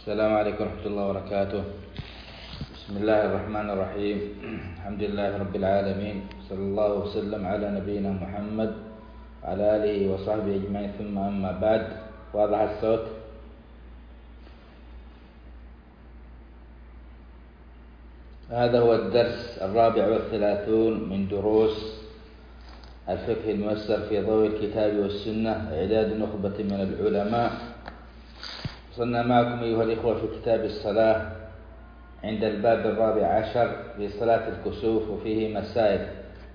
السلام عليكم ورحمة الله وبركاته. بسم الله الرحمن الرحيم. الحمد لله رب العالمين، صلى الله وسلم على نبينا محمد وعلى آله وصحبه أجمعين، ثم أما بعد. واضح الصوت؟ هذا هو الدرس 34 من دروس الفقه الميسر في ضوء الكتاب والسنة، إعداد نخبة من العلماء. وصلنا معكم أيها الإخوة في كتاب الصلاة عند الباب 14 في صلاة الكسوف، وفيه مسائل.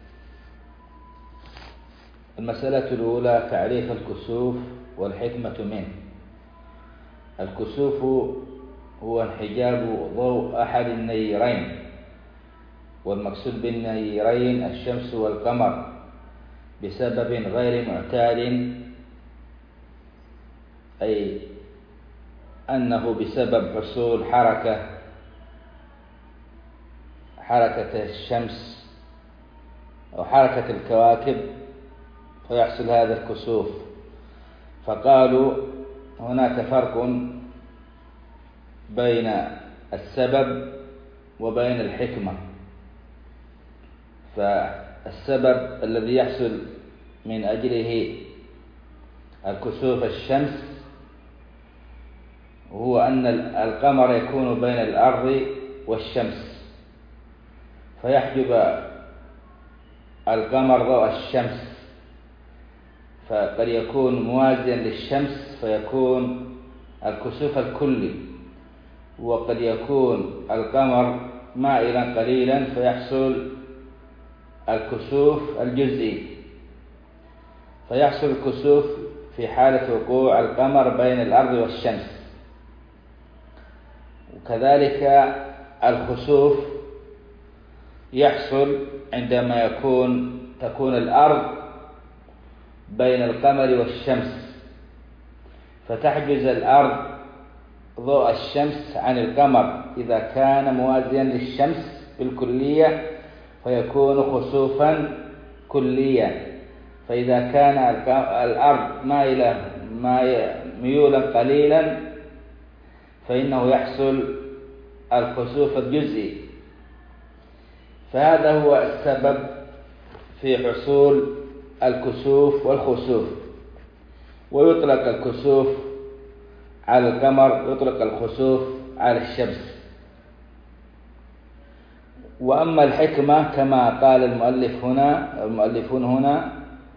المسألة الأولى تعريف الكسوف والحكمة منه. الكسوف هو انحجاب ضوء أحد النيرين، والمقصود بالنيرين الشمس والقمر، بسبب غير معتاد، أي أنه بسبب حصول حركة الشمس أو حركة الكواكب فيحصل هذا الكسوف. فقالوا هناك فرق بين السبب وبين الحكمة. فالسبب الذي يحصل من أجله الكسوف الشمس هو أن القمر يكون بين الأرض والشمس، فيحجب القمر ضوء الشمس، فقد يكون موازيا للشمس فيكون الكسوف الكلي، وقد يكون القمر مائلا قليلا فيحصل الكسوف الجزئي. فيحصل الكسوف في حالة وقوع القمر بين الأرض والشمس. وكذلك الخسوف يحصل عندما تكون الأرض بين القمر والشمس، فتحجز الأرض ضوء الشمس عن القمر إذا كان موازيا للشمس بالكلية، فيكون خسوفا كليا. فإذا كان الأرض ميولا قليلا فإنه يحصل الخسوف الجزئي. فهذا هو السبب في حصول الكسوف والخسوف. ويطلق الكسوف على القمر، يطلق الخسوف على الشمس. وأما الحكمة كما قال المؤلفون هنا،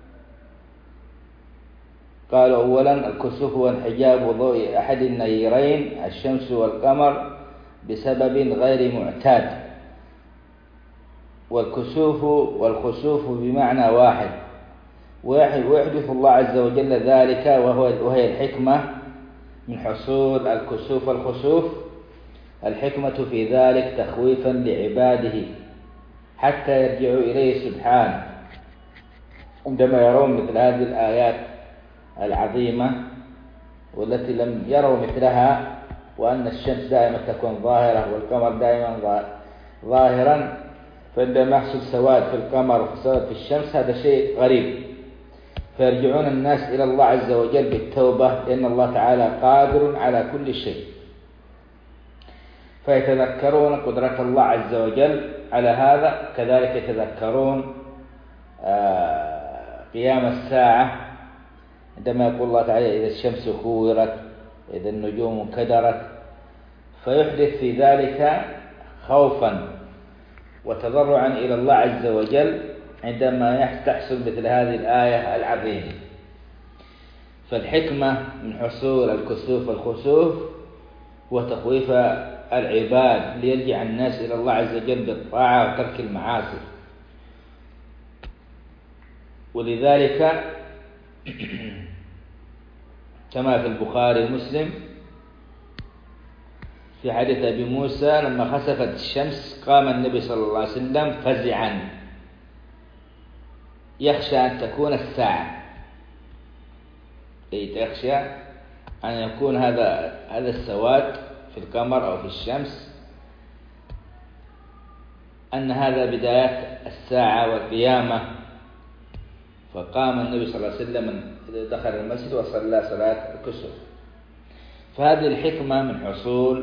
قالوا أولا الكسوف هو انحجاب ضوء أحد النيرين الشمس والقمر بسبب غير معتاد. والكسوف والخسوف بمعنى واحد، ويحدث الله عز وجل ذلك وهي الحكمة من حصول الكسوف والخسوف. الحكمة في ذلك تخويفا لعباده حتى يرجعوا إليه سبحانه عندما يرون مثل هذه الآيات العظيمة والتي لم يروا مثلها، وأن الشمس دائما تكون ظاهرة والقمر دائما ظاهرا، فعندما يحصل سواد في القمر وسواد في الشمس هذا شيء غريب، فيرجعون الناس إلى الله عز وجل بالتوبة، لأن الله تعالى قادر على كل شيء، فيتذكرون قدرة الله عز وجل على هذا. كذلك يتذكرون قيام الساعة عندما يقول الله تعالى إذا الشمس كورت، إذا النجوم انكدرت، فيحدث في ذلك خوفا وتضرعا إلى الله عز وجل عندما تحصل مثل هذه الآية العظيمة. فالحكمة من حصول الكسوف والخسوف هو تخويف العباد ليرجع الناس إلى الله عز وجل بالطاعة وترك المعاصي. ولذلك كما في البخاري ومسلم في حديث أبي موسى لما خسفت الشمس قام النبي صلى الله عليه وسلم فزعا يخشى أن تكون الساعة، يخشى أن يكون هذا السواد في القمر أو في الشمس أن هذا بداية الساعة والقيامة. فقام النبي صلى الله عليه وسلم دخل المسجد وصلى صلاة الكسوف. فهذه الحكمة من حصول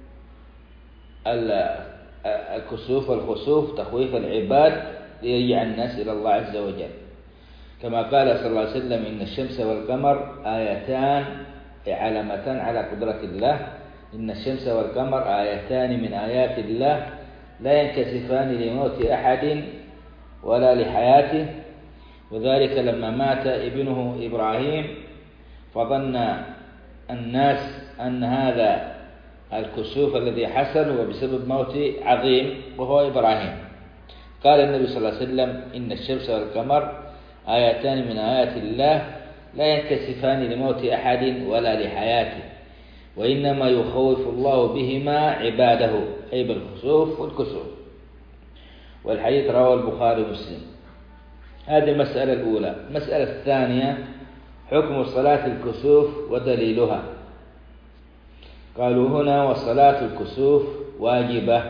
الكسوف والخسوف تخويف العباد ليرجع الناس إلى الله عز وجل، كما قال صلى الله عليه وسلم: إن الشمس والقمر آيتان علامتان على قدرة الله، إن الشمس والقمر آيتان من آيات الله لا ينكسفان لموت أحد ولا لحياته. وذلك لما مات ابنه إبراهيم فظن الناس أن هذا الكسوف الذي حصل هو بسبب موت عظيم وهو إبراهيم. قال النبي صلى الله عليه وسلم: إن الشمس والقمر آيتان من آيات الله لا ينكسفان لموت أحد ولا لحياته، وإنما يخوف الله بهما عباده، أي بالخسوف والكسوف. والحديث رواه البخاري ومسلم. هذه المسألة الأولى. المسألة الثانية: حكم صلاة الكسوف ودليلها. قالوا هنا: وصلاة الكسوف واجبة،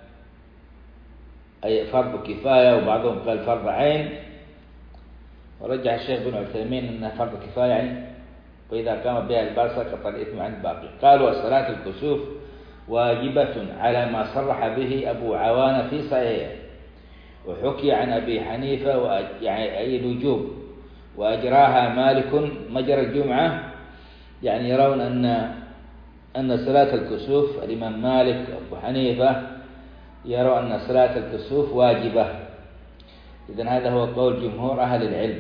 أي فرض كفاية، وبعضهم قال فرض عين، ورجح الشيخ بن عثيمين أنها فرض كفاية يعني، وإذا قام بها البعض سقط الإثم عن الباقي. قالوا: وصلاة الكسوف واجبة على ما صرح به أبو عوانة في صحيحه، وحكي عن أبي حنيفة يعني أي الوجوب، وأجراها مالك مجرى الجمعة، يعني يرون أن صلاة الكسوف، الإمام مالك وأبو حنيفة يرون أن صلاة الكسوف واجبة. إذن هذا هو قول جمهور أهل العلم.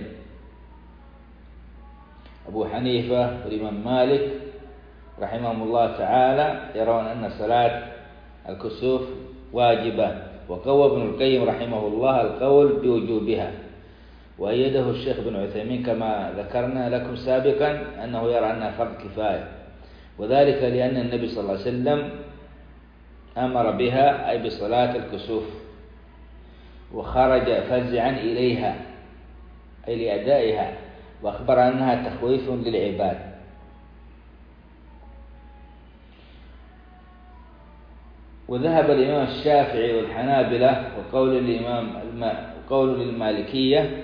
أبو حنيفة والإمام مالك رحمهم الله تعالى يرون أن صلاة الكسوف واجبة، وقوى ابن القيم رحمه الله القول بوجوبها، وأيده الشيخ بن عثيمين كما ذكرنا لكم سابقا أنه يرى أنها فرض كفاية، وذلك لأن النبي صلى الله عليه وسلم أمر بها، أي بصلاة الكسوف، وخرج فزعا إليها أي لأدائها، وأخبر أنها تخويف للعباد. وذهب الإمام الشافعي والحنابلة وقول للمالكية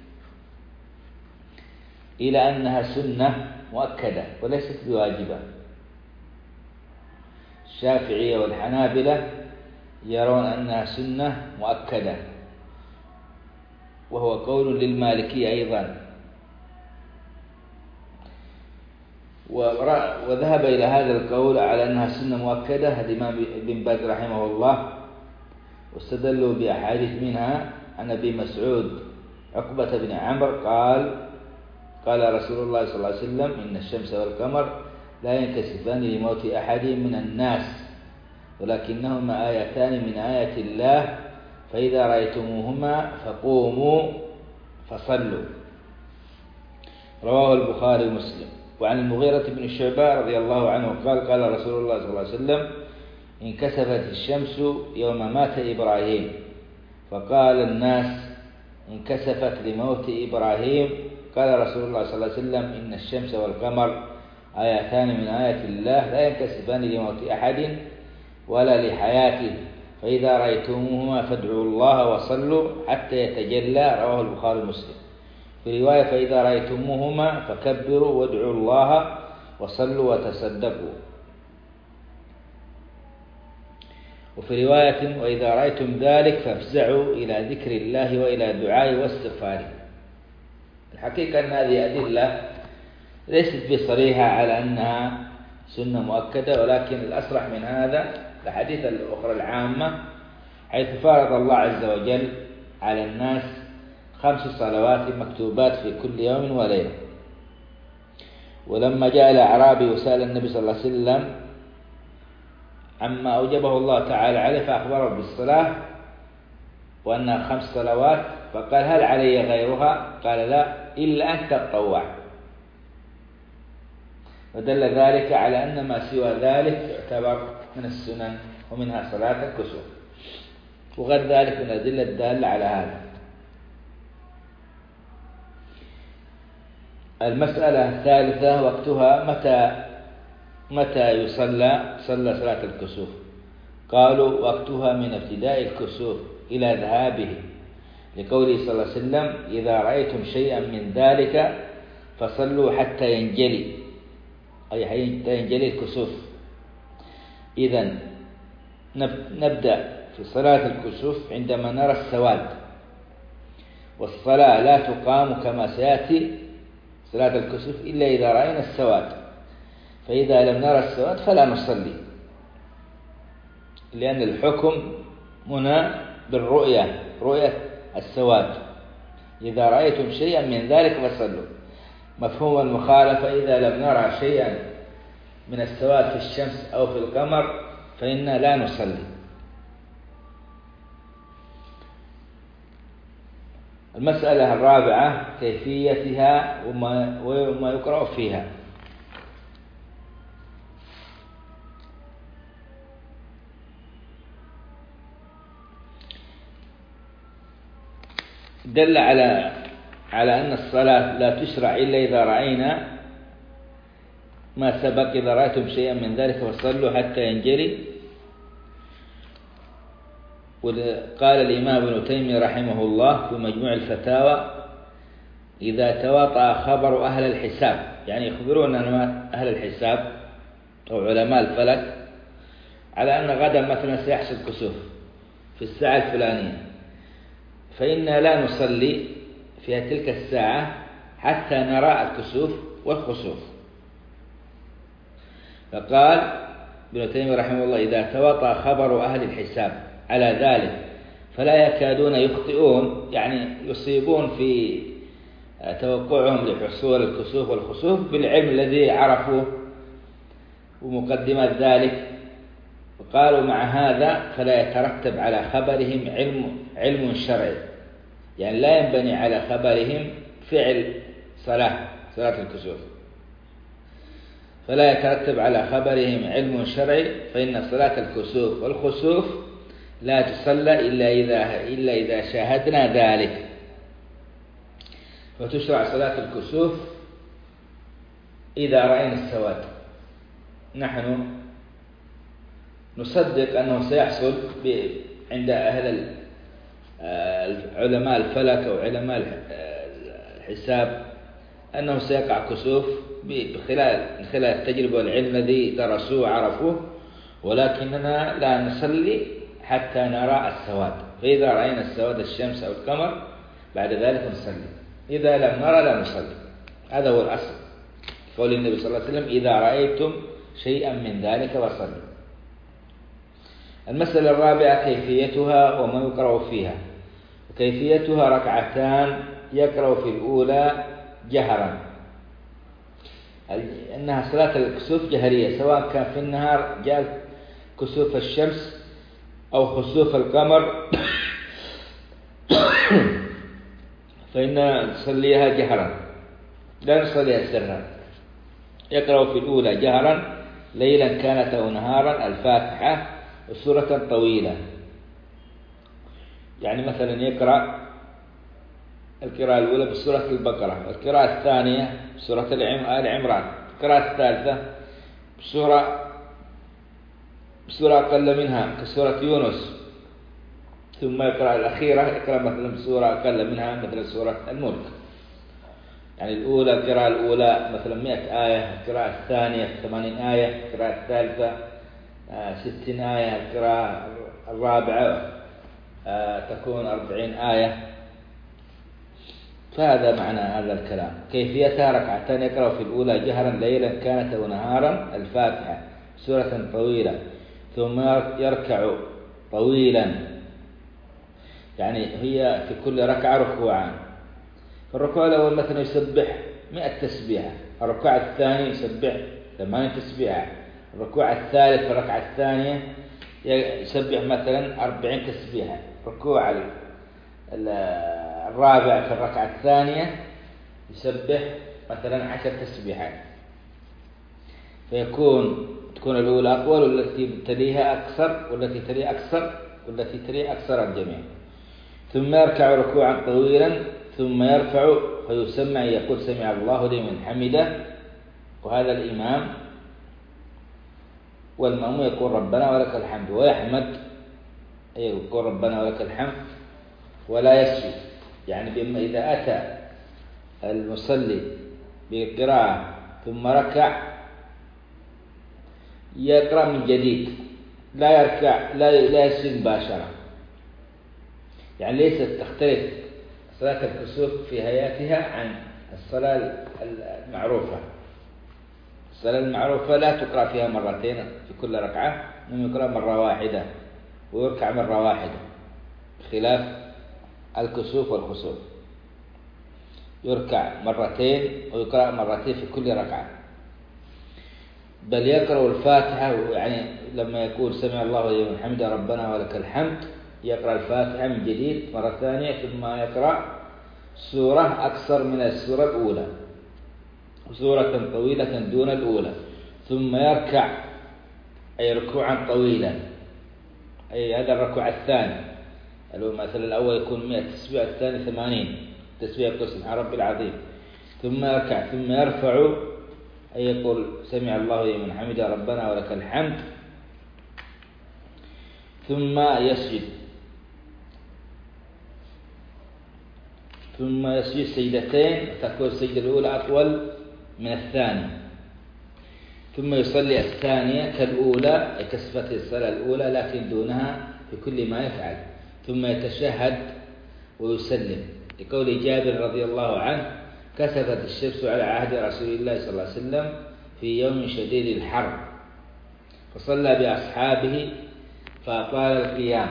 إلى أنها سنة مؤكدة وليست بواجبة. الشافعية والحنابلة يرون أنها سنة مؤكدة، وهو قول للمالكية أيضا. وذهب إلى هذا القول على أنها سنة مؤكدة الإمام ابن باز رحمه الله، واستدلوا بأحاديث منها عن أبي مسعود عقبة بن عمرو قال رسول الله صلى الله عليه وسلم: إن الشمس والقمر لا ينكسفان لموت أحد من الناس، ولكنهما آيتان من آيات الله، فإذا رأيتموهما فقوموا فصلوا. رواه البخاري ومسلم. وعن المغيرة بن شعبة رضي الله عنه قال رسول الله صلى الله عليه وسلم: انكسفت الشمس يوم مات إبراهيم، فقال الناس: انكسفت لموت إبراهيم. قال رسول الله صلى الله عليه وسلم: إن الشمس والقمر آيتان من آيات الله لا ينكسفان لموت أحد ولا لحياته، فإذا رأيتموهما فادعوا الله وصلوا حتى يتجلى. رواه البخاري ومسلم. في رواية: فإذا رأيتموهما فكبروا وادعوا الله وصلوا وتصدقوا. وفي رواية: وإذا رأيتم ذلك فافزعوا إلى ذكر الله وإلى دعاء واستغفاره. الحقيقة أن هذه أدلة ليست بصريحة على أنها سنة مؤكدة، ولكن الأصرح من هذا الحديث الأخرى العامة، حيث فرض الله عز وجل على الناس 5 صلوات مكتوبات في كل يوم وليلة. ولما جاء الأعرابي وسأل النبي صلى الله عليه وسلم عما أوجبه الله تعالى عليه، فأخبره بالصلاة وأنها 5 صلوات، فقال: هل علي غيرها؟ قال: لا، إلا أن تتطوع. ودل ذلك على أن ما سوى ذلك يعتبر من السنن، ومنها صلاة الكسوف، وغير ذلك من الأدلة الدالة على هذا. المسألة الثالثة: وقتها متى يصلى صلاة الكسوف؟ قالوا: وقتها من ابتداء الكسوف إلى ذهابه، لقوله صلى الله عليه وسلم: إذا رأيتم شيئا من ذلك فصلوا حتى ينجلي. أي ينجلي الكسوف. إذن نبدأ في صلاة الكسوف عندما نرى السواد، والصلاة لا تقام كما سيأتي صلاة الكسوف إلا إذا رأينا السواد، فإذا لم نرى السواد فلا نصلي، لأن الحكم هنا بالرؤية، رؤية السواد. إذا رأيتم شيئا من ذلك فصلوا. مفهوم المخالفة: إذا لم نرى شيئا من السواد في الشمس أو في القمر فإنا لا نصلي. المسألة الرابعة كيفيتها وما يقرأ فيها. دل على أن الصلاة لا تشرع إلا إذا رأينا ما سبق: إذا رأيتم شيئا من ذلك فصلوا حتى ينجلي. وقال الإمام ابن تيمية رحمه الله في مجموع الفتاوى: إذا تواطأ خبر أهل الحساب، يعني يخبرون أهل الحساب أو علماء الفلك على أن غدا مثلا سيحصل كسوف في الساعة الفلانية، فإنا لا نصلي في تلك الساعة حتى نرى الكسوف والخسوف. فقال ابن تيمية رحمه الله: إذا تواطأ خبر أهل الحساب على ذلك فلا يكادون يخطئون، يعني يصيبون في توقعهم لحصول الكسوف والخسوف بالعلم الذي عرفوه ومقدمات ذلك. وقالوا مع هذا فلا يترتب على خبرهم علم شرعي، يعني لا ينبني على خبرهم فعل صلاة الكسوف، فلا يترتب على خبرهم علم شرعي، فإن صلاة الكسوف والخسوف لا تصلى إلا إذا شاهدنا ذلك. وتشرع صلاة الكسوف إذا رأينا السواد. نحن نصدق أنه سيحصل عند أهل علماء الفلك أو علماء الحساب أنه سيقع كسوف خلال التجربة والعلم الذي درسوه وعرفوه، ولكننا لا نصلي حتى نرى السواد. فإذا رأينا السواد الشمس أو القمر بعد ذلك نصلي، إذا لم نرى لا نصلي. هذا هو الأصل، قول النبي صلى الله عليه وسلم: إذا رأيتم شيئا من ذلك فصلوا. المسألة الرابعة كيفيتها وما يقرأ فيها. وكيفيتها ركعتان يقرأ في الأولى جهرا، أنها صلاة الكسوف جهرية، سواء كان في النهار جاء كسوف الشمس أو خسوف القمر فإن نصليها جهرا لا نصليها سرا. يقرأ في الأولى جهرا ليلا كانت أو نهارا الفاتحة وسورة طويلة، يعني مثلا يقرأ القراءة الأولى بسورة البقرة، القراءة الثانية بسورة آل عمران، القراءة الثالثة بسورة أقل منها كسورة يونس، ثم يقرأ الأخيرة يقرأ مثلا بسورة أقل منها مثل سورة الملك. يعني القراءة الأولى مثلا 100 آية، القراءة الثانية 80 آية، القراءة الثالثة 60 آية، القراءة الرابعة تكون 40 آية. فهذا معنى هذا الكلام. كيفيتها ركعتان يقرأ في الأولى جهرا ليلا كانت أو نهارا الفاتحة سورة طويلة، ثم يركع طويلا، يعني هي في كل ركعة ركوعان. فالركوع الأول مثلا يسبح 100 تسبيحة، الركوع الثاني يسبح 8 تسبيحة، الركوع الثالث في الركعة الثانية يسبح مثلا 40 تسبيحة، الركوع الرابع في الركعة الثانية يسبح مثلا 10 تسبيحات. تكون الأولى أطول والتي تليها أكثر والتي تليها أكثر والتي تليها أكثر الجميع. ثم يركع ركوعا طويلا ثم يرفع فيسمع يقول: سمع الله لمن حمده، وهذا الإمام، والمأموم يقول: ربنا ولك الحمد، ويحمد يقول: ربنا ولك الحمد، ولا يسجد. يعني بما إذا أتى المصلي بقراءة ثم ركع يقرأ من جديد، لا يركع، لا يسجد مباشرة. يعني ليست تختلف صلاة الكسوف في هيئتها عن الصلاة المعروفة. الصلاة المعروفة لا تقرأ فيها مرتين في كل ركعة، إنما يقرأ مرة واحدة ويركع مرة واحدة، خلاف الكسوف والخسوف يركع مرتين ويقرأ مرتين في كل ركعة. بل يقرأ الفاتحة، يعني لما يقول سمع الله لمن حمده ربنا ولك الحمد يقرأ الفاتحة من جديد مرة ثانية، ثم يقرأ سورة أقصر من السورة الأولى، سورة طويلة دون الأولى، ثم يركع أي ركوعا طويلا، أي هذا الركوع الثاني، مثلا الأول يكون 100 تسبيح، الثاني 80 تسبيح يقول سبحان ربي العظيم، ثم يركع ثم يرفع أي يقول سمع الله لمن حمده ربنا ولك الحمد، ثم يسجد، سجدتين، تكون السجدة الأولى أطول من الثانية، ثم يصلي الثانية كالأولى كصفة الصلاة الأولى لكن دونها في كل ما يفعل، ثم يتشهد ويسلم، لقول جابر رضي الله عنه كسفت الشمس على عهد رسول الله صلى الله عليه وسلم في يوم شديد الحر، فصلى بأصحابه فأطال القيام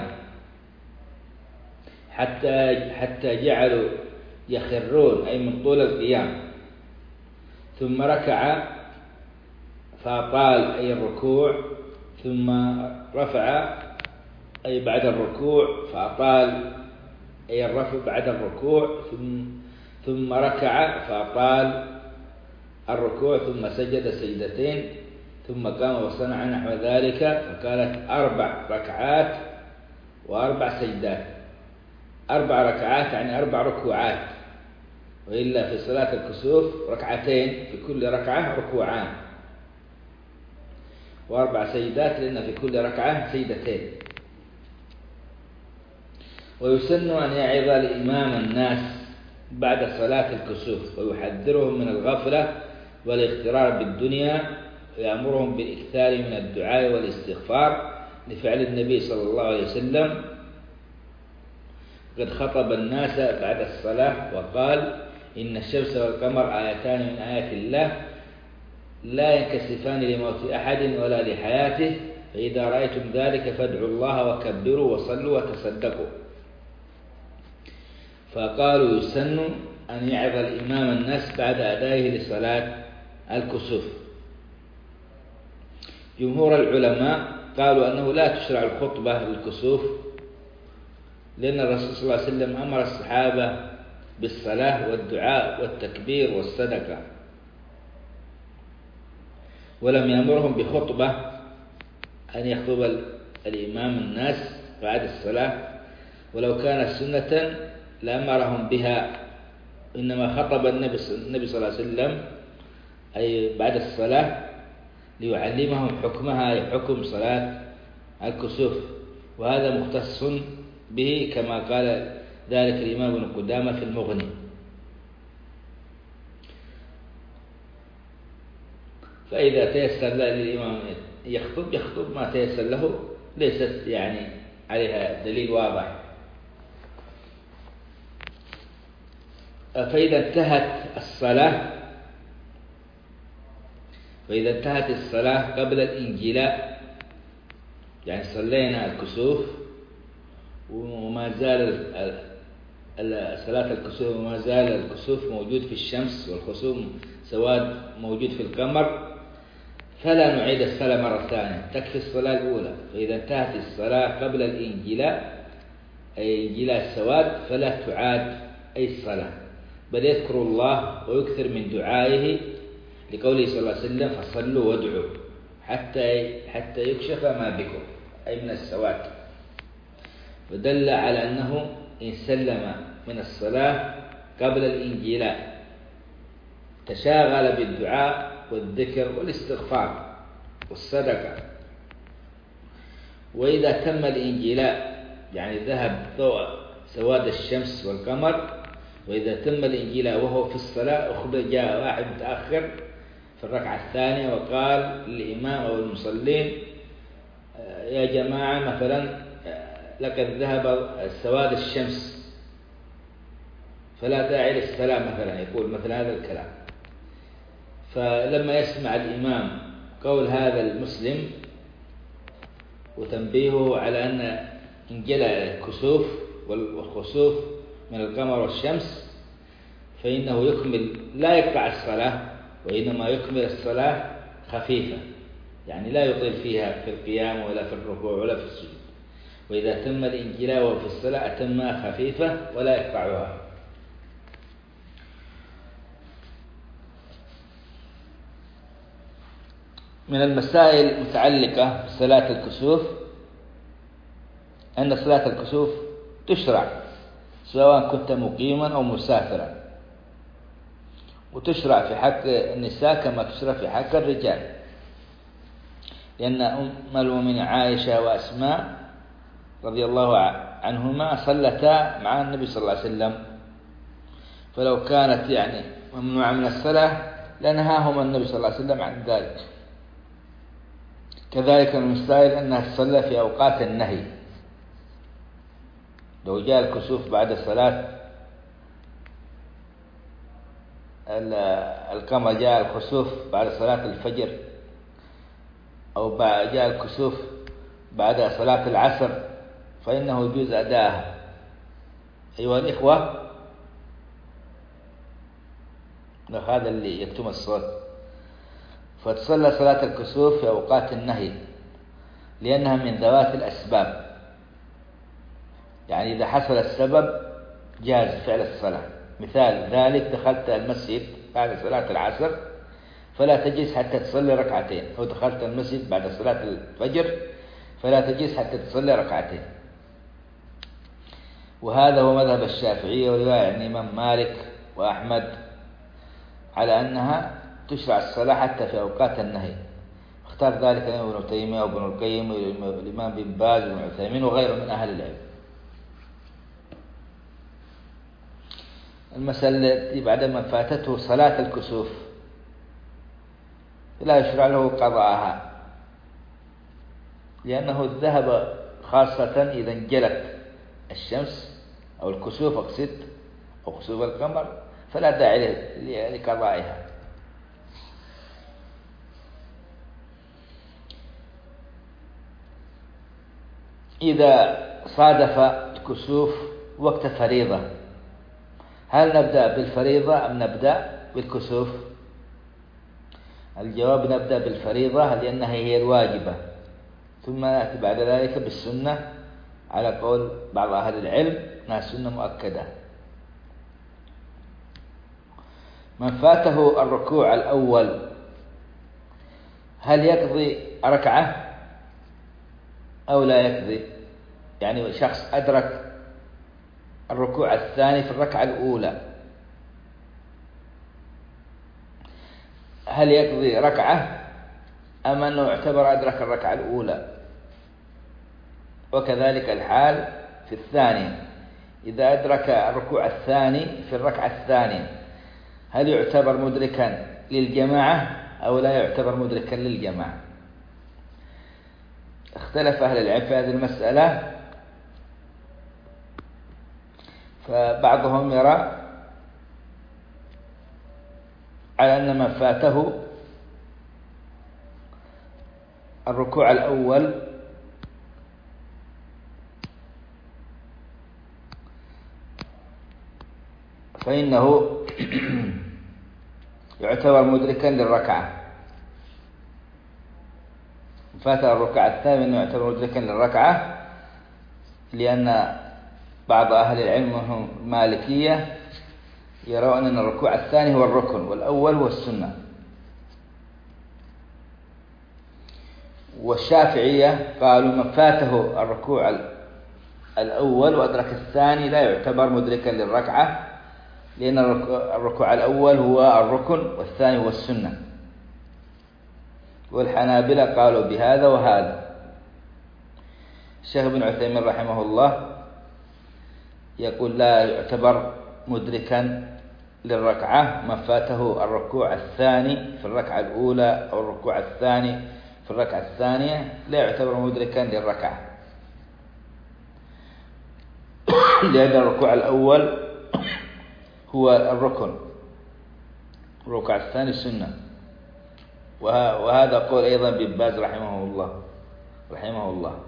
حتى جعلوا يخرون أي من طول القيام، ثم ركع فأطال أي الركوع، ثم رفع أي بعد الركوع فأطال أي الرفع بعد الركوع، ثم ركع فأطال الركوع، ثم سجد سجدتين، ثم قام وصنع نحو ذلك، فكانت 4 ركعات و4 سجدات. 4 ركعات يعني 4 ركوعات، وإلا في صلاة الكسوف ركعتين في كل ركعة ركوعان، و4 سجدات لأن في كل ركعة سجدتين. ويسن أن يعظ الإمام الناس بعد صلاة الكسوف ويحذرهم من الغفلة والاغترار بالدنيا، ويأمرهم بالإكثار من الدعاء والاستغفار لفعل النبي صلى الله عليه وسلم، قد خطب الناس بعد الصلاة وقال إن الشمس والقمر آيتان من آيات الله لا ينكسفان لموت أحد ولا لحياته، فإذا رأيتم ذلك فادعوا الله وكبروا وصلوا وتصدقوا. فقالوا يسن أن يعظ الإمام الناس بعد أدائه لصلاة الكسوف. جمهور العلماء قالوا أنه لا تشرع الخطبة للكسوف، لأن الرسول صلى الله عليه وسلم أمر الصحابة بالصلاة والدعاء والتكبير والصدقة، ولم يأمرهم بخطبة أن يخطب الإمام الناس بعد الصلاة، ولو كانت سنة لأمرهم بها، إنما خطب النبي صلى الله عليه وسلم أي بعد الصلاة ليعلمهم حكمها، أي حكم صلاة الكسوف، وهذا مختص به كما قال ذلك الإمام ابن قدامة في المغني. فإذا تيسر للإمام يخطب ما تيسر له، ليست يعني عليها دليل واضح. فإذا انتهت الصلاة قبل الإنجيلاء، يعني صلينا الكسوف وما زال صلاة الكسوف وما زال الكسوف موجود في الشمس والخسوف سواد موجود في القمر، فلا نعيد الصلاة مرة ثانية، تكفي الصلاة الأولى. فإذا انتهت الصلاة قبل الإنجيلاء أي إنجيلاء السواد فلا تعاد أي الصلاة، بل يذكر الله ويكثر من دعائه، لقوله صلى الله عليه وسلم فصلوا وادعوا حتى يكشف ما بكم أي من السواد، ودل على أنه إن سلم من الصلاة قبل الإنجيلاء تشاغل بالدعاء والذكر والاستغفار والصدقة، وإذا تم الإنجيلاء يعني ذهب ضوء سواد الشمس والقمر، وإذا تم الإنجيلاء وهو في الصلاة أخبر جاء واحد متأخر في الركعة الثانية وقال للإمام أو المصلين يا جماعة مثلا لقد ذهب سواد الشمس فلا داعي للسلام مثلا، يقول مثلا هذا الكلام. فلما يسمع الإمام قول هذا المسلم وتنبيهه على أن انجلى الكسوف والخسوف من القمر والشمس فإنه يكمل، لا يقطع الصلاة وإنما يكمل الصلاة خفيفة، يعني لا يطيل فيها في القيام ولا في الركوع ولا في السجود. وإذا تم الانجلاء في الصلاة أتمها خفيفة ولا يقطعها. من المسائل المتعلقة بصلاة الكسوف أن صلاة الكسوف تشرع سواء كنت مقيما أو مسافرا، وتشرع في حق النساء كما تشرع في حق الرجال، لأن أم المؤمنين عائشة وأسماء رضي الله عنهما صلتا مع النبي صلى الله عليه وسلم، فلو كانت يعني ممنوعة من الصلاة لنهاهم النبي صلى الله عليه وسلم عن ذلك. كذلك المسائل أنها تصلى في أوقات النهي، لو جاء الكسوف بعد صلاة القمر، جاء الكسوف بعد صلاة الفجر، أو جاء الكسوف بعد صلاة العصر فإنه يجوز أداءها. أيها الإخوة، هذا اللي يكتم الصوت. فتصلى صلاة الكسوف في أوقات النهي لأنها من ذوات الأسباب، يعني إذا حصل السبب جاز فعل الصلاة. مثال ذلك دخلت المسجد بعد صلاة العصر فلا تجلس حتى تصلي ركعتين، أو دخلت المسجد بعد صلاة الفجر فلا تجلس حتى تصلي ركعتين. وهذا هو مذهب الشافعية ورواية عن الإمام مالك وأحمد على أنها تشرع الصلاة حتى في أوقات النهي. اختار ذلك ابن تيمية وابن القيم والإمام بن باز وابن عثيمين وغيره من أهل العلم. المسألة التي بعدما فاتته صلاة الكسوف لا يشرع له قضاءها، لأنه ذهب خاصة إذا انجلت الشمس أو الكسوف أقصد، أو كسوف القمر، فلا داعي لقضائها. إذا صادف الكسوف وقت فريضة هل نبدأ بالفريضة أم نبدأ بالكسوف؟ الجواب نبدأ بالفريضة لأنها هي الواجبة، ثم نأتي بعد ذلك بالسنة على قول بعض أهل العلم أنها سنة مؤكدة. من فاته الركوع الأول هل يقضي ركعة أو لا يقضي؟ يعني شخص أدرك الركوع الثاني في الركعة الأولى، هل يقضي ركعة أم أنه يعتبر أدرك الركعة الأولى؟ وكذلك الحال في الثانية، إذا أدرك الركوع الثاني في الركعة الثانية هل يعتبر مدركا للجماعة أو لا يعتبر مدركا للجماعة؟ اختلف أهل العلم في هذه المسألة، فبعضهم يرى على أن من فاته الركوع الأول فإنه يعتبر مدركا للركعة، فاته الركعة الثانية فإنه يعتبر مدركا للركعة، لأن بعض أهل العلم وهم مالكية يرون أن الركوع الثاني هو الركن والأول هو السنة، والشافعية قالوا من فاته الركوع الأول وأدرك الثاني لا يعتبر مدركا للركعة، لأن الركوع الأول هو الركن والثاني هو السنة. والحنابلة قالوا بهذا وهذا. الشيخ بن عثيمين رحمه الله يقول لا يعتبر مدركا للركعة من فاته الركوع الثاني في الركعة الأولى أو الركوع الثاني في الركعة الثانية لا يعتبر مدركا للركعة، لأن الركوع الأول هو الركن، الركوع الثاني سنة. وهذا قول أيضا ابن باز رحمه الله.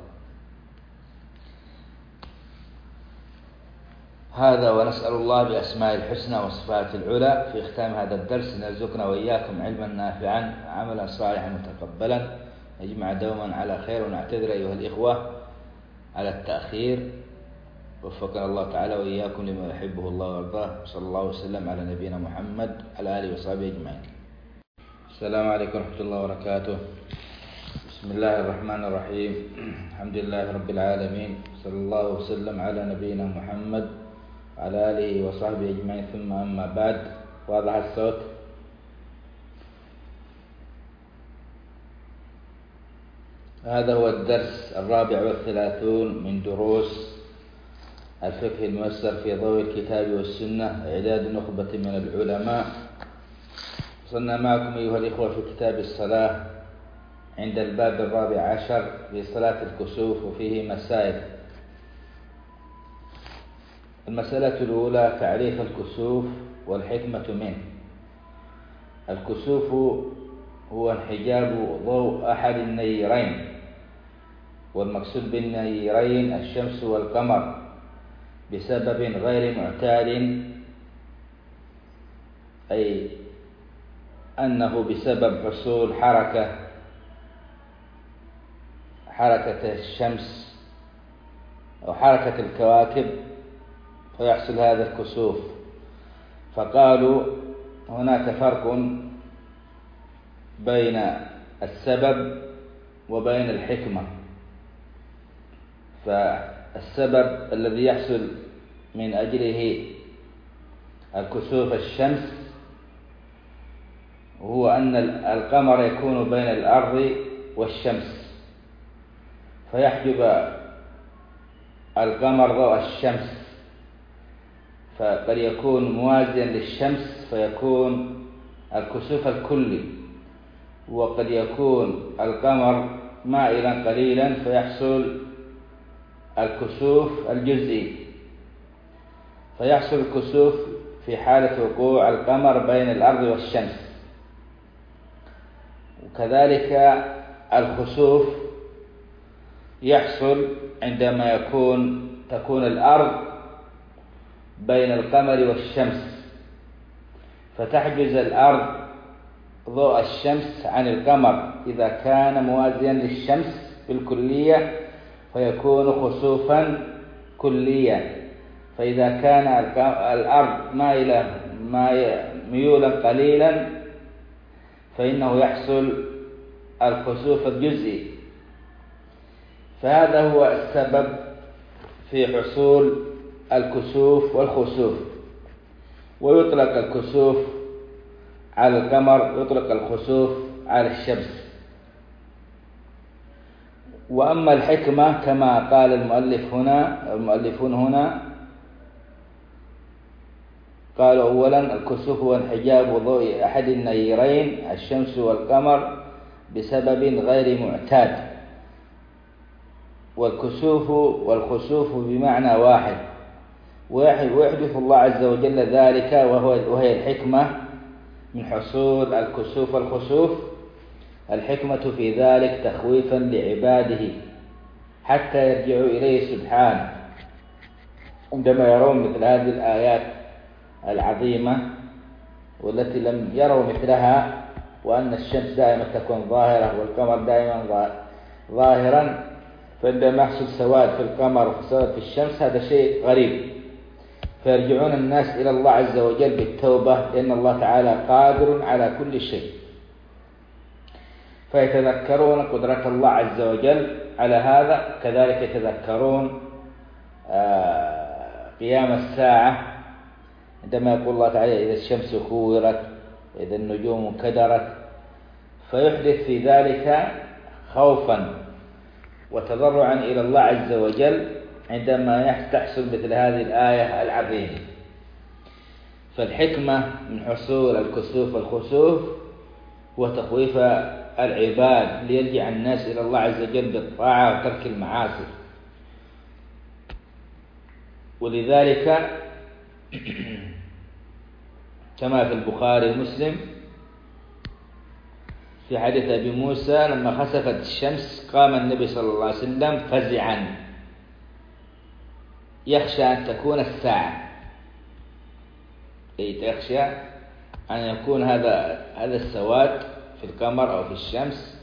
هذا، ونسأل الله بأسماء الحسنى وصفات العلى في ختام هذا الدرس أن يرزقنا وإياكم علما نافعا عملا صالحا متقبلا، نجمع دوما على خير. ونعتذر أيها الإخوة على التأخير، وفقنا الله تعالى وإياكم لما يحبه الله ويرضاه. صلى الله وسلم على نبينا محمد على آله وصحبه أجمعين. السلام عليكم ورحمة الله وبركاته. بسم الله الرحمن الرحيم. الحمد لله رب العالمين، صلى الله وسلم على نبينا محمد وعلى آله وصحبه أجمعين، ثم أما بعد. واضح الصوت؟ هذا هو الدرس 34 من دروس الفقه الميسر في ضوء الكتاب والسنة، إعداد نخبة من العلماء. وصلنا معكم أيها الإخوة في كتاب الصلاة عند الباب 14 في صلاة الكسوف، وفيه مسائل. المسألة الأولى تعريف الكسوف والحكمة منه. الكسوف هو انحجاب ضوء أحد النيرين، والمقصود بالنيرين الشمس والقمر، بسبب غير معتاد، أي أنه بسبب حصول حركة الشمس أو حركة الكواكب فيحصل هذا الكسوف. فقالوا هناك فرق بين السبب وبين الحكمة. فالسبب الذي يحصل من أجله الكسوف الشمس هو أن القمر يكون بين الأرض والشمس، فيحجب القمر ضوء الشمس، فقد يكون موازيا للشمس فيكون الكسوف الكلي، وقد يكون القمر مائلا قليلا فيحصل الكسوف الجزئي. فيحصل الكسوف في حالة وقوع القمر بين الأرض والشمس. وكذلك الخسوف يحصل عندما تكون الأرض بين القمر والشمس، فتحجز الأرض ضوء الشمس عن القمر إذا كان موازيا للشمس بالكلية، فيكون خسوفا كليا. فإذا كان الأرض ميولا قليلا فإنه يحصل الخسوف الجزئي. فهذا هو السبب في حصول الكسوف والخسوف. ويطلق الكسوف على القمر، يطلق الخسوف على الشمس. وأما الحكمة كما قال المؤلفون هنا، قالوا أولا الكسوف هو انحجاب ضوء أحد النيرين الشمس والقمر بسبب غير معتاد. والخسوف بمعنى واحد، ويحدث الله عز وجل ذلك وهي الحكمة من حصول الكسوف والخسوف. الحكمة في ذلك تخويفا لعباده حتى يرجعوا إليه سبحانه عندما يرون مثل هذه الآيات العظيمة والتي لم يروا مثلها، وأن الشمس دائما تكون ظاهرة والقمر دائما ظاهرا، فعندما يحصل سواد في القمر وسواد في الشمس هذا شيء غريب، فيرجعون الناس إلى الله عز وجل بالتوبة، لأن الله تعالى قادر على كل شيء، فيتذكرون قدرة الله عز وجل على هذا. كذلك يتذكرون قيام الساعة عندما يقول الله تعالى إذا الشمس كورت إذا النجوم كدرت، فيحدث في ذلك خوفا وتضرعا إلى الله عز وجل عندما تحصل مثل هذه الآية العظيمة. فالحكمة من حصول الكسوف والخسوف هو تخويف العباد ليرجع الناس إلى الله عز وجل بالطاعة وترك المعاصي. ولذلك كما في البخاري ومسلم في حديث أبي موسى لما خسفت الشمس قام النبي صلى الله عليه وسلم فزعا يخشى أن تكون الساعة، أي يخشى أن يكون هذا السواد في القمر أو في الشمس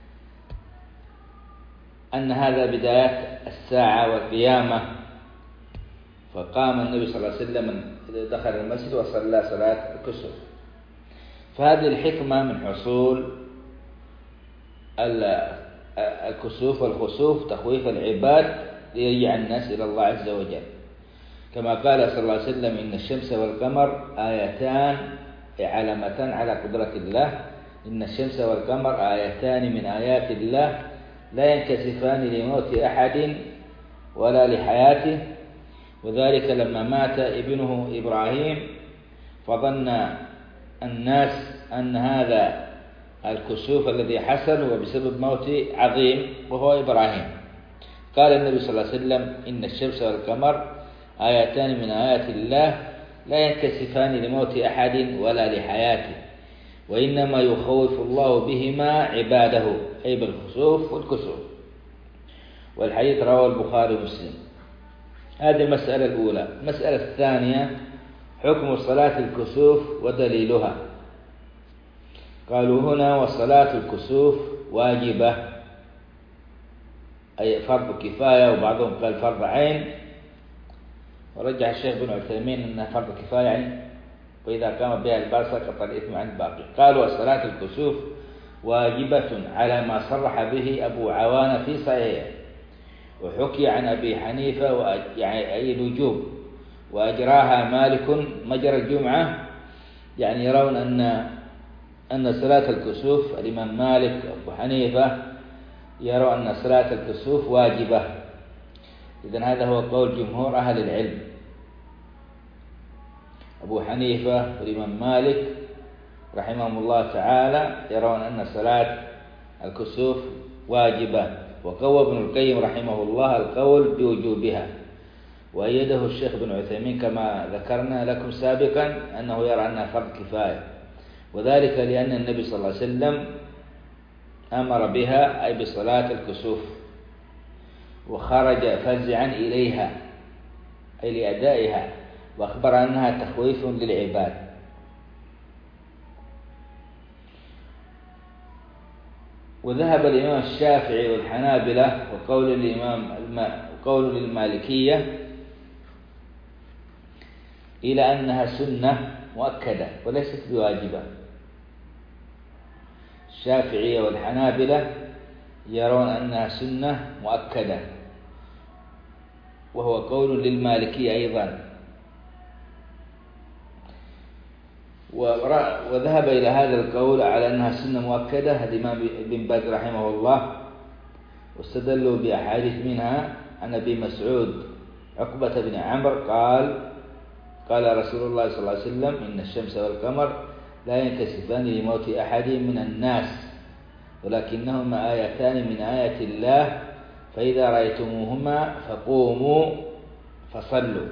أن هذا بداية الساعة والقيامة. فقام النبي صلى الله عليه وسلم دخل المسجد وصلى صلاة الكسوف. فهذه الحكمة من حصول الكسوف والخسوف تخويف العباد ليرجع الناس إلى الله عز وجل، كما قال صلى الله عليه وسلم إن الشمس والقمر آيتان علامتان على قدرة الله، إن الشمس والقمر آيتان من آيات الله لا ينكسفان لموت أحد ولا لحياته. وذلك لما مات ابنه إبراهيم فظن الناس أن هذا الكسوف الذي حصل هو بسبب موت عظيم وهو إبراهيم. قال النبي صلى الله عليه وسلم إن الشمس والقمر آيتان من آيات الله لا ينكسفان لموت أحد ولا لحياته، وإنما يخوف الله بهما عباده، أي بالخسوف والكسوف. والحديث رواه البخاري ومسلم. هذه المسألة الأولى. المسألة الثانية حكم صلاة الكسوف ودليلها. قالوا هنا وصلاة الكسوف واجبة، أي فرض كفاية، وبعضهم قال فرض عين، ورجح الشيخ بن عثيمين أنها فرض كفاية يعني وإذا قام بها البعض سقط الإثم عن الباقي. قالوا وصلاة الكسوف واجبة على ما صرح به أبو عوانة في صحيحه، وحكي عن أبي حنيفة يعني أي الوجوب، وأجراها مالك مجرى الجمعة، يعني يرون أن صلاة الكسوف الإمام مالك وأبو حنيفة يرون أن صلاة الكسوف واجبة. إذن هذا هو قول جمهور أهل العلم. أبو حنيفة والإمام مالك رحمهم الله تعالى يرون أن صلاة الكسوف واجبة، وقوى ابن القيم رحمه الله القول بوجوبها، وأيده الشيخ بن عثيمين كما ذكرنا لكم سابقا أنه يرى أنها فرض كفاية، وذلك لأن النبي صلى الله عليه وسلم أمر بها أي بصلاة الكسوف، وخرج فزعا إليها أي لأدائها، وأخبر أنها تخويف للعباد. وذهب الإمام الشافعي والحنابلة وقول للمالكية إلى أنها سنة مؤكدة وليست بواجبة. الشافعية والحنابلة يرون أنها سنة مؤكدة، وهو قول للمالكية أيضا. وذهب إلى هذا القول على أنها سنة مؤكدة الإمام ابن باز رحمه الله، واستدلوا بأحاديث منها عن أبي مسعود عقبة بن عمرو قال رسول الله صلى الله عليه وسلم إن الشمس والقمر لا ينكسفان لموت أحد من الناس ولكنهما آيتان من آيات الله فإذا رأيتموهما فقوموا فصلوا.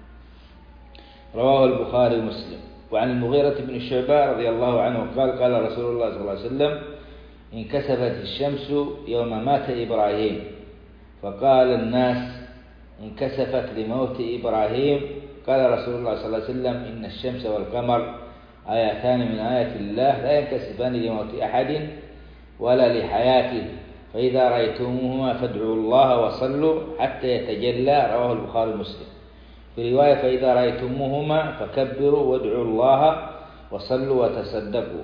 رواه البخاري ومسلم. وعن المغيرة بن شعبة رضي الله عنه قال رسول الله صلى الله عليه وسلم انكسفت الشمس يوم مات إبراهيم، فقال الناس انكسفت لموت إبراهيم. قال رسول الله صلى الله عليه وسلم إن الشمس والقمر آيتان من آيات الله لا ينكسفان لموت أحد ولا لحياته فإذا رأيتموهما فادعوا الله وصلوا حتى يتجلى. رواه البخاري ومسلم. في رواية فإذا رأيتموهما فكبروا وادعوا الله وصلوا وتصدقوا.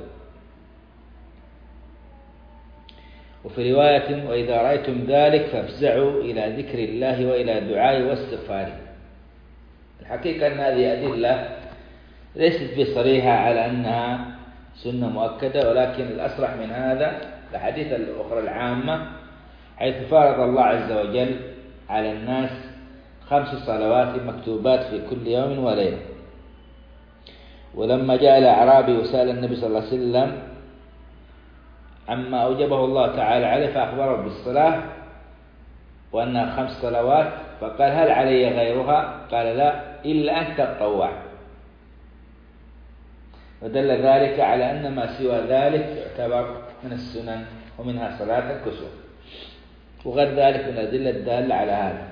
وفي رواية وإذا رأيتم ذلك فافزعوا إلى ذكر الله وإلى دعائه واستغفاره. الحقيقة أن هذه أدلة ليست بصريحة على أنها سنة مؤكدة، ولكن الأصرح من هذا الحديث الأخرى العامة حيث فرض الله عز وجل على الناس 5 صلوات مكتوبات في كل يوم وليلة. ولما جاء الأعرابي وسأل النبي صلى الله عليه وسلم عما أوجبه الله تعالى عليه فأخبره بالصلاة وأنها 5 صلوات، فقال هل علي غيرها؟ قال لا إلا أن تتطوع. ودل ذلك على أن ما سوى ذلك يعتبر من السنن ومنها صلاة الكسوف، وغير ذلك من الأدلة الدالة على هذا.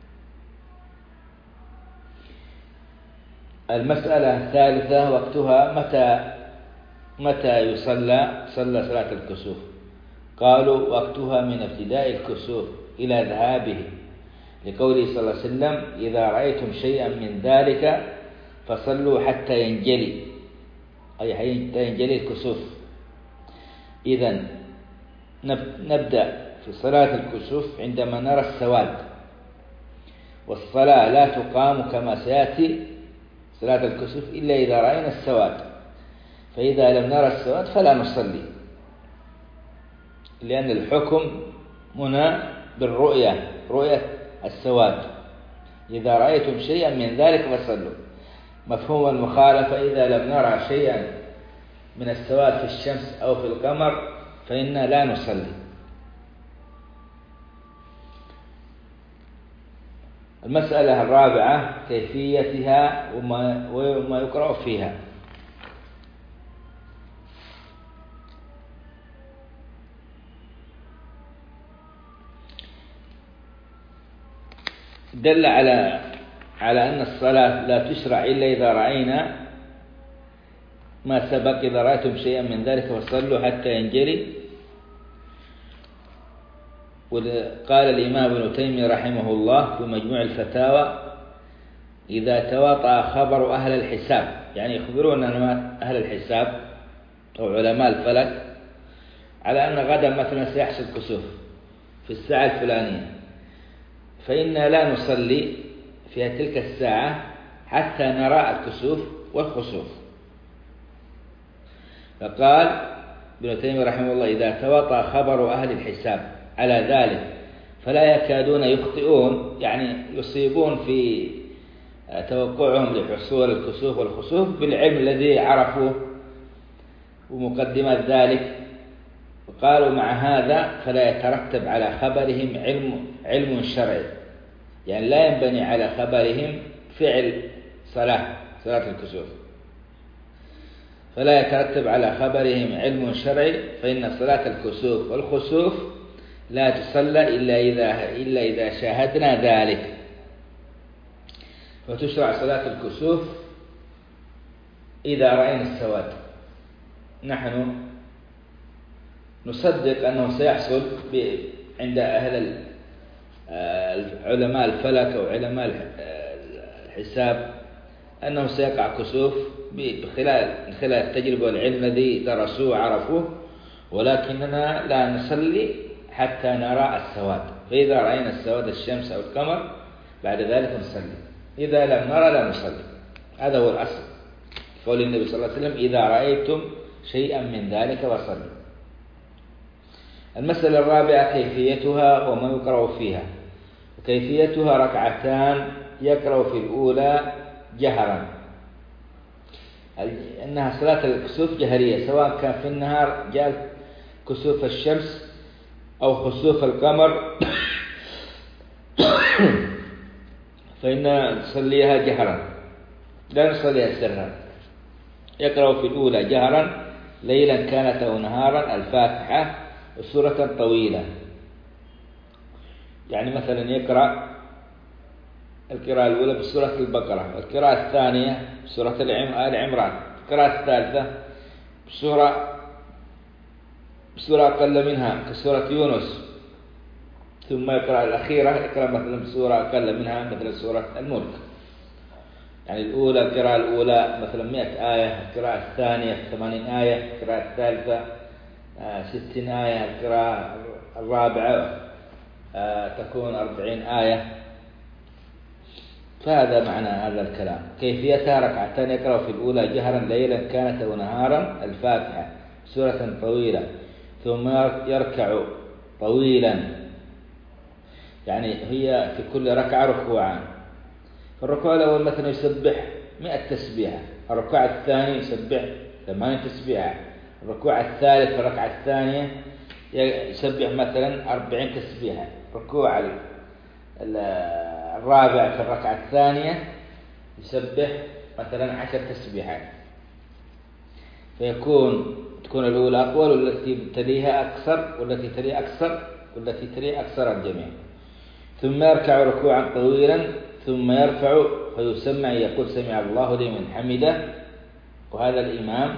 المسألة الثالثة وقتها متى يصلى صلاة الكسوف؟ قالوا وقتها من ابتداء الكسوف إلى ذهابه، لقوله صلى الله عليه وسلم إذا رأيتم شيئا من ذلك فصلوا حتى ينجلي، أي حتى ينجلي الكسوف. إذن نبدأ في صلاة الكسوف عندما نرى السواد، والصلاة لا تقام كما سيأتي صلاة الكسوف إلا إذا رأينا السواد، فإذا لم نرى السواد فلا نصلي، لأن الحكم هنا بالرؤية، رؤية السواد. إذا رأيتم شيئا من ذلك فصلوا. مفهوم المخالفة إذا لم نرى شيئا من السواد في الشمس أو في القمر فإنا لا نصلي. المسألة الرابعة كيفيتها وما يقرأ فيها. دل على أن الصلاة لا تشرع إلا إذا رأينا ما سبق، إذا رأيتم شيئا من ذلك فصلوا حتى ينجلي. وقال الإمام ابن تيمية رحمه الله في مجموع الفتاوى إذا تواطأ خبر أهل الحساب، يعني يخبرون أن أهل الحساب أو علماء الفلك على أن غدا مثلا سيحصل كسوف في الساعة الفلانية، فإنا لا نصلي في تلك الساعة حتى نرى الكسوف والخسوف. فقال ابن تيمية رحمه الله إذا تواطأ خبر أهل الحساب على ذلك فلا يكادون يخطئون، يعني يصيبون في توقعهم لحصول الكسوف والخسوف بالعلم الذي عرفوه ومقدمات ذلك. وقالوا مع هذا فلا يترتب على خبرهم علم شرعي، يعني لا ينبني على خبرهم فعل صلاة الكسوف، فلا يترتب على خبرهم علم شرعي، فإن صلاة الكسوف والخسوف لا تصلى إلا إذا شاهدنا ذلك. وتشرع صلاة الكسوف إذا رأينا السواد. نحن نصدق أنه سيحصل عند أهل علماء الفلك أو علماء الحساب أنه سيقع كسوف خلال التجربة والعلم الذي درسوه وعرفوه، ولكننا لا نصلي حتى نرى السواد، فإذا رأينا السواد الشمس أو القمر بعد ذلك نصلي، إذا لم نرى لا نصلي. هذا هو الأصل، قول النبي صلى الله عليه وسلم إذا رأيتم شيئا من ذلك فصلوا. المسألة الرابعة كيفيتها وما يقرأ فيها. وكيفيتها ركعتان يقرأ في الأولى جهرا، أنها صلاة الكسوف جهرية، سواء كان في النهار جاء كسوف الشمس أو خسوف القمر فإن نصليها جهرا لا نصليها سرا. يقرأ في الأولى جهرا ليلا كانت أو نهارا الفاتحة وسورة طويلة، يعني مثلا يقرأ القراءة الأولى بسورة البقرة، القراءة الثانية بسورة آل عمران، القراءة الثالثة بسورة أقل منها كسورة يونس، ثم يقرأ الأخيرة يقرأ مثلا بسورة أقل منها مثل سورة الملك. يعني القراءة الأولى مثلا 100 آية، القراءة الثانية 80 آية، القراءة الثالثة 60 آية، القراءة الرابعة تكون 40 آية. فهذا معنى هذا الكلام. كيفيتها ركعتان يقرأ في الأولى جهرا ليلا كانت أو نهارا الفاتحة سورة طويلة، ثم يركع طويلا، يعني هي في كل ركعة ركوعان. فالركوع الأول مثلا يسبح 100 تسبيحة، الركوع الثاني يسبح 8 تسبيحات. الركوع الثالث في الركعة الثانية يسبح مثلا 40 تسبيحة. الركوع الرابع في الركعة الثانية يسبح مثلا 10 تسبيحات. تكون الأولى أطول والتي تليها أكثر والتي تليها أكثر والتي تليها أكثر الجميع. ثم يركع ركوعا طويلا ثم يرفع فيسمع يقول سمع الله لمن حمده، وهذا الإمام،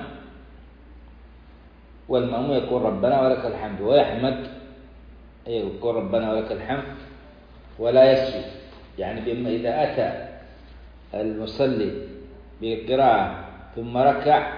والمأموم يقول ربنا ولك الحمد ويحمد، أي يقول ربنا ولك الحمد ولا يسجد. يعني بما إذا أتى المصلي بقراءة ثم ركع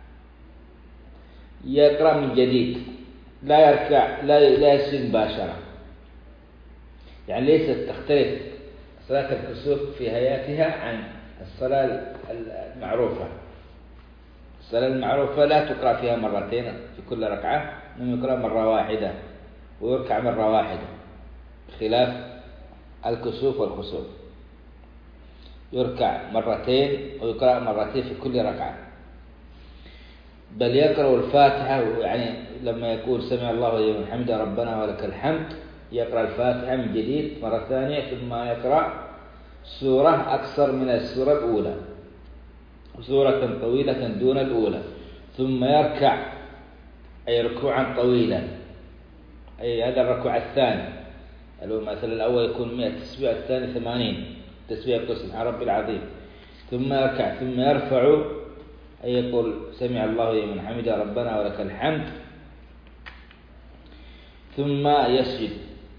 يقرأ من جديد، لا يركع لا يسجد مباشرة. يعني ليست تختلف صلاة الكسوف في هيئتها عن الصلاة المعروفة. الصلاة المعروفة لا تقرأ فيها مرتين في كل ركعة، إنما يقرأ مرة واحدة ويركع مرة واحدة، خلاف الكسوف والخسوف يركع مرتين ويقرأ مرتين في كل ركعة. بل يقرأ الفاتحة، يعني لما يقول سمع الله لمن حمده ربنا ولك الحمد يقرأ الفاتحة من جديد مرة ثانية، ثم يقرأ سورة أكثر من السورة الأولى، سورة طويلة دون الأولى، ثم يركع أي ركوعا طويلا، أي هذا الركوع الثاني. مثلا الأول يكون 100 تسبيح، الثاني 80 تسبيح يقول سبحان ربي العظيم، ثم يركع ثم يرفع أي يقول سمع الله لمن حمده ربنا ولك الحمد، ثم يسجد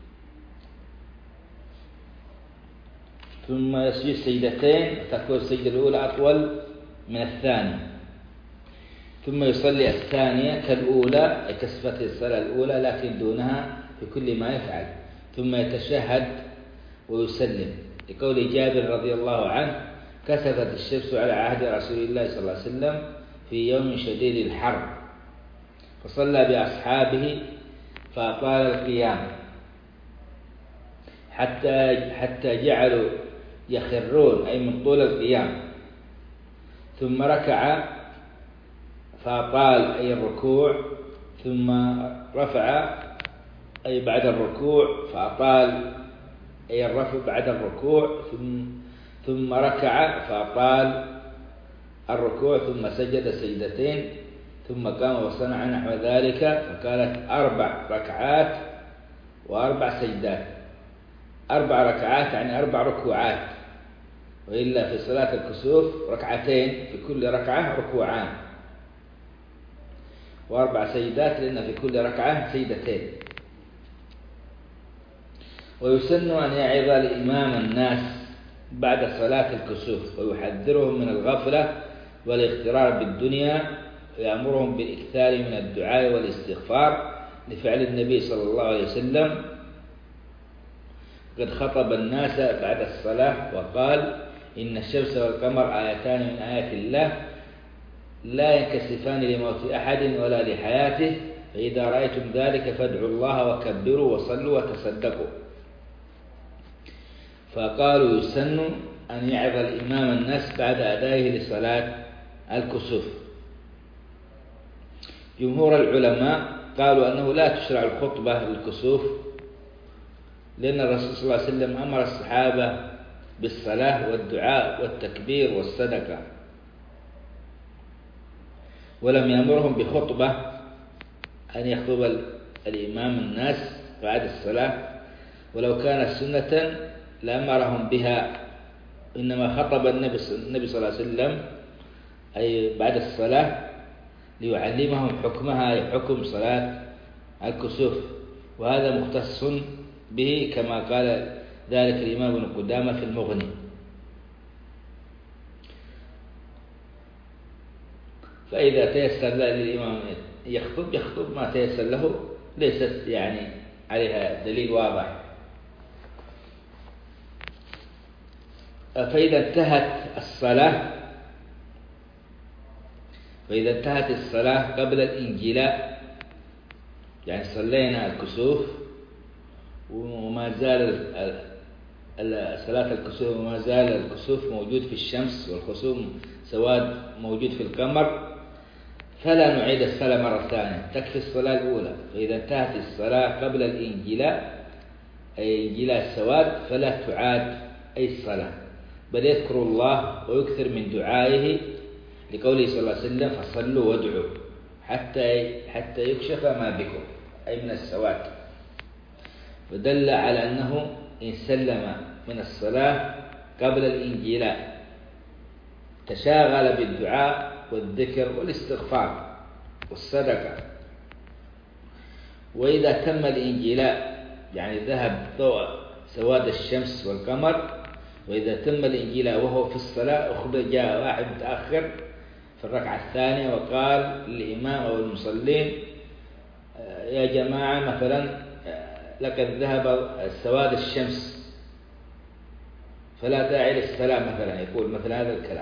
سجدتين، تكون السجدة الأولى أطول من الثانية، ثم يصلي الثانية كالأولى كصفة الصلاة الأولى لكن دونها في كل ما يفعل، ثم يتشهد ويسلم، لقول جابر رضي الله عنه كسفت الشمس على عهد رسول الله صلى الله عليه وسلم في يوم شديد الحر فصلى بأصحابه فأطال القيام حتى جعلوا يخرون أي من طول القيام، ثم ركع فأطال أي الركوع، ثم رفع أي بعد الركوع فأطال أي الرفع بعد الركوع، ثم ركع فأطال الركوع، ثم سجد سجدتين، ثم قام وصنع نحو ذلك، فكانت 4 ركعات و4 سجدات. 4 ركعات يعني 4 ركوعات، وإلا في صلاة الكسوف ركعتين في كل ركعة ركوعان، و4 سجدات لأن في كل ركعة سجدتين. ويسن أن يعظ الإمام الناس بعد صلاة الكسوف ويحذرهم من الغفلة والاغترار بالدنيا، ويأمرهم بالإكثار من الدعاء والاستغفار لفعل النبي صلى الله عليه وسلم قد خطب الناس بعد الصلاة وقال إن الشمس والقمر آيتان من آيات الله لا ينكسفان لموت أحد ولا لحياته، فإذا رأيتم ذلك فادعوا الله وكبروا وصلوا وتصدقوا. فقالوا يسن أن يعظ الإمام الناس بعد أدائه لصلاة الكسوف. جمهور العلماء قالوا أنه لا تشرع الخطبة للكسوف، لأن الرسول صلى الله عليه وسلم أمر الصحابة بالصلاة والدعاء والتكبير والصدقة، ولم يأمرهم بخطبة أن يخطب الإمام الناس بعد الصلاة، ولو كانت سنة لأمرهم بها، إنما خطب النبي صلى الله عليه وسلم أي بعد الصلاة ليعلمهم حكمها أي حكم صلاة الكسوف، وهذا مختص به كما قال ذلك الإمام ابن قدامة في المغني. فإذا تيسر للإمام يخطب ما تيسر له، ليست يعني عليها دليل واضح. فإذا انتهت الصلاة قبل الإنجلاء، يعني صلينا الكسوف وما زال صلاة الكسوف وما زال الكسوف موجود في الشمس والخسوف سواد موجود في القمر، فلا نعيد الصلاة مرة ثانية، تكفي الصلاة الأولى. فإذا انتهت الصلاة قبل الإنجلاء أي إنجلاء السواد فلا تعاد أي الصلاة، بل يذكر الله ويكثر من دعائه لقوله صلى الله عليه وسلم: فصلوا وادعوا حتى يكشف ما بكم، أي من السواد. ودل على أنه إن سلم من الصلاة قبل الإنجلاء تشاغل بالدعاء والذكر والاستغفار والصدقة. وإذا تم الإنجلاء يعني ذهب ضوء سواد الشمس والقمر، وإذا تم الإنجيلاء وهو في الصلاة أخبر جاء واحد متأخر في الركعة الثانية وقال للإمام أو المصلين: يا جماعة مثلا لقد ذهب سواد الشمس فلا داعي للصلاة، مثلا يقول مثل هذا الكلام.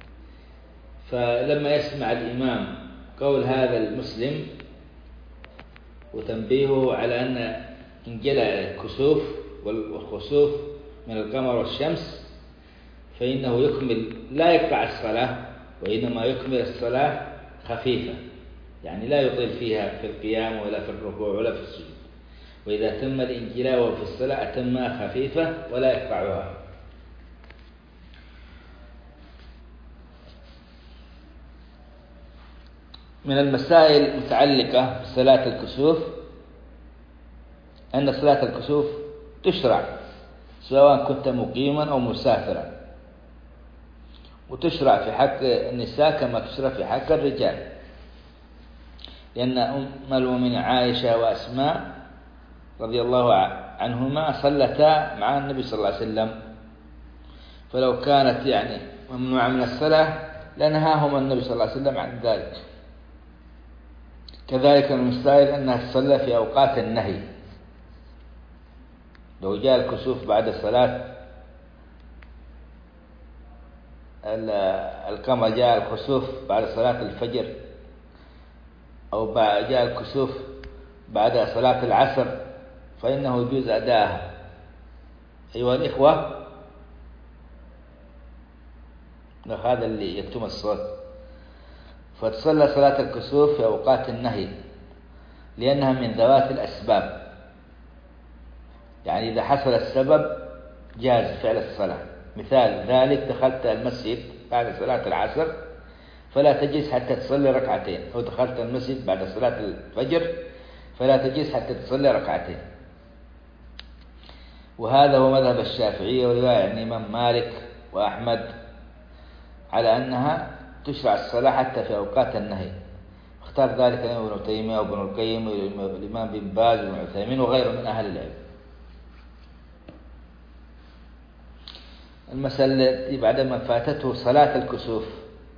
فلما يسمع الإمام قول هذا المسلم وتنبيهه على أن انجلى الكسوف والخسوف من القمر والشمس، فإنه يكمل، لا يقطع الصلاة، وإنما يكمل الصلاة خفيفة، يعني لا يطيل فيها في القيام ولا في الركوع ولا في السجود. وإذا تم الانجلاء وفي الصلاة أتمها خفيفة ولا يقطعها. من المسائل المتعلقة بصلاة الكسوف أن صلاة الكسوف تشرع سواء كنت مقيما أو مسافرا، وتشرع في حق النساء كما تشرع في حق الرجال، لأن أم المؤمنين عائشة وأسماء رضي الله عنهما صلتا مع النبي صلى الله عليه وسلم، فلو كانت يعني ممنوعة من الصلاة لنهاهم النبي صلى الله عليه وسلم عن ذلك. كذلك المسائل أنها تصلى في أوقات النهي، لو جاء الكسوف بعد صلاة القمر، جاء الكسوف بعد صلاة الفجر، أو جاء الكسوف بعد صلاة العصر، فإنه يجوز أداءها. أيها الإخوة، هذا اللي يكتم الصوت. فتصلى صلاة الكسوف في أوقات النهي لأنها من ذوات الأسباب، يعني إذا حصل السبب جاز فعل الصلاة. مثال ذلك: دخلت المسجد بعد صلاة العصر فلا تجلس حتى تصلي ركعتين، أو دخلت المسجد بعد صلاة الفجر فلا تجلس حتى تصلي ركعتين. وهذا هو مذهب الشافعية ورواية عن الإمام مالك وأحمد على أنها تشرع الصلاة حتى في أوقات النهي. اختار ذلك الإمام ابن تيمية وابن القيم والإمام بن باز وابن عثيمين وغيره من أهل العلم. المسألة التي بعدما فاتته صلاة الكسوف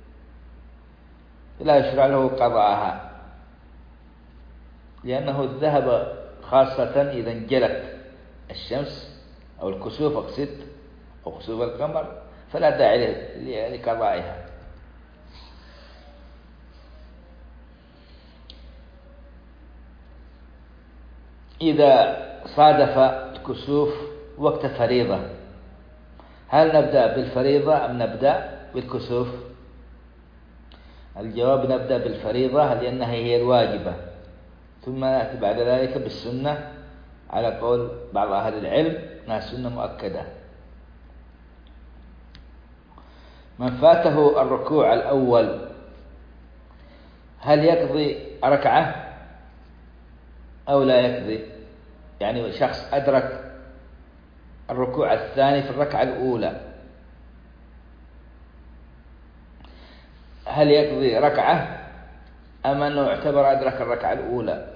لا يشرع له قضاءها، لأنه ذهب خاصة إذا انجلت الشمس أو الكسوف أقصد، أو كسوف القمر، فلا داعي لقضائها. إذا صادف الكسوف وقت فريضة، هل نبدأ بالفريضة أم نبدأ بالكسوف؟ الجواب: نبدأ بالفريضة لأنها هي الواجبة، ثم نأتي بعد ذلك بالسنة على قول بعض أهل العلم أنها سنة مؤكدة. من فاته الركوع الأول هل يقضي ركعة أو لا يقضي؟ يعني شخص أدرك الركوع الثاني في الركعة الأولى، هل يقضي ركعة أم أنه يعتبر أدرك الركعة الأولى؟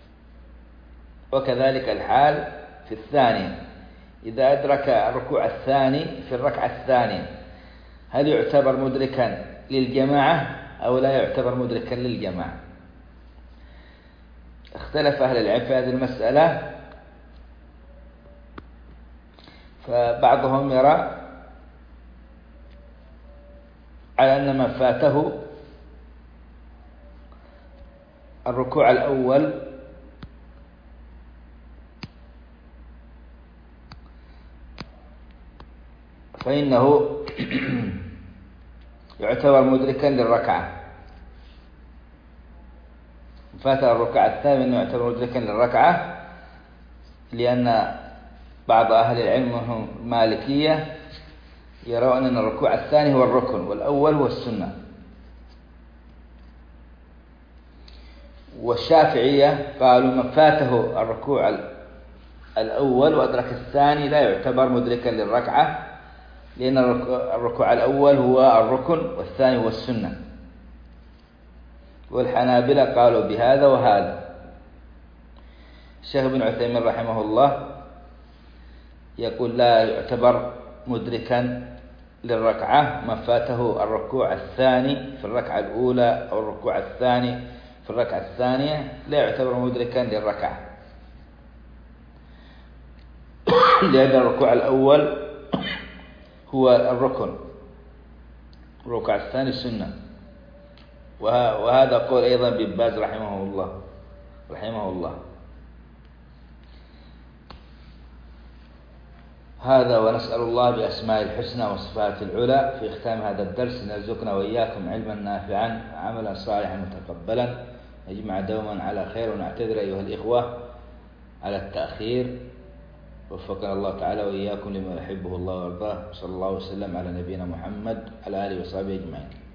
وكذلك الحال في الثانية، إذا أدرك الركوع الثاني في الركعة الثانية هل يعتبر مدركا للجماعة أو لا يعتبر مدركا للجماعة؟ اختلف أهل العلم في هذه المسألة، فبعضهم يرى على أن من فاته الركوع الأول فإنه يعتبر مدركا للركعة. فات الركعة الثانية إنه يعتبر مدركا للركعة، لأن بعض أهل العلم هم المالكية يرون أن الركوع الثاني هو الركن والأول هو السنة، والشافعية قالوا من فاته الركوع الأول وأدرك الثاني لا يعتبر مدركا للركعة، لأن الركوع الأول هو الركن والثاني هو السنة. والحنابلة قالوا بهذا وهذا. الشيخ ابن عثيمين رحمه الله يقول لا يعتبر مدركا للركعة من فاته الركوع الثاني في الركعة الأولى أو الركوع الثاني في الركعة الثانية، لا يعتبر مدركا للركعة، لأن الركوع الأول هو الركن، الركوع الثاني السنة. وهذا قول أيضا بن باز رحمه الله. هذا، ونسأل الله بأسماء الحسنى وصفات العلى في ختام هذا الدرس أن يرزقنا وإياكم علما نافعا عملا صالحا متقبلا، نجمع دوما على خير. ونعتذر أيها الإخوة على التأخير، وفقنا الله تعالى وإياكم لما يحبه الله ويرضاه. صلى الله وسلم على نبينا محمد على آله وصحبه أجمعين.